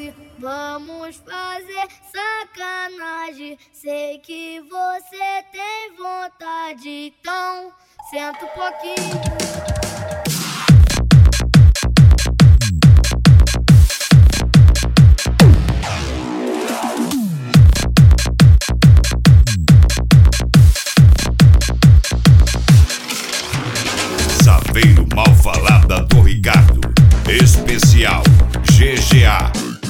base, vamos fazer sacanagem. Sei que você tem vontade, então senta um pouquinho. Saveiro Mal Falada do Ricardo, especial GGA.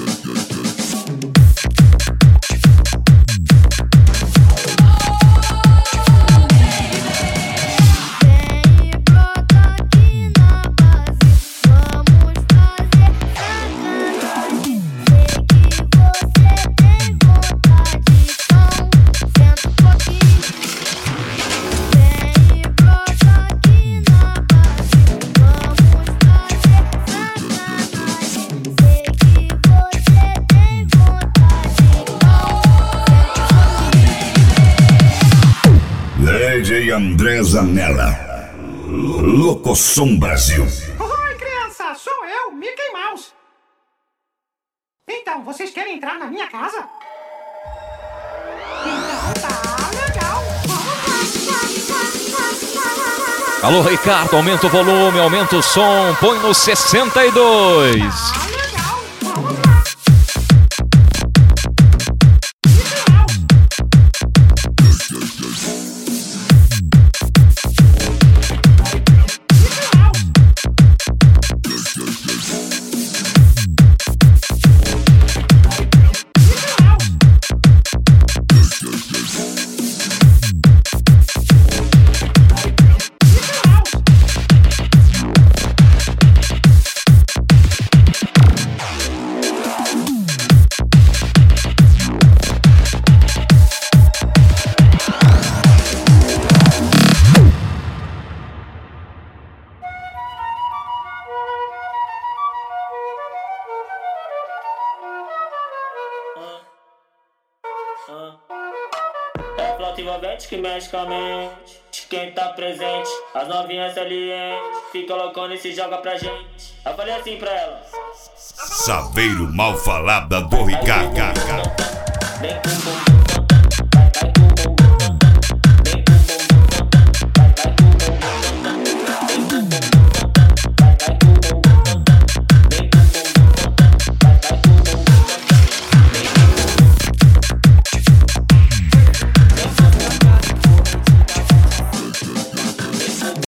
DJ André Zanella, Locosom Brasil. Oi, criança, sou eu, Mickey Mouse. Então, vocês querem entrar na minha casa? Então tá legal, vamos lá. Alô, Ricardo, aumenta o volume, aumenta o som, põe no 62. Tá legal, vamos lá. É flauta envolvente que mexe com a mente de quem tá presente. As novinhas salientes fica loucona e se joga pra gente. Eu falei assim pra elas: Saveiro Mal Falada do Ricardo. vem com bumbum.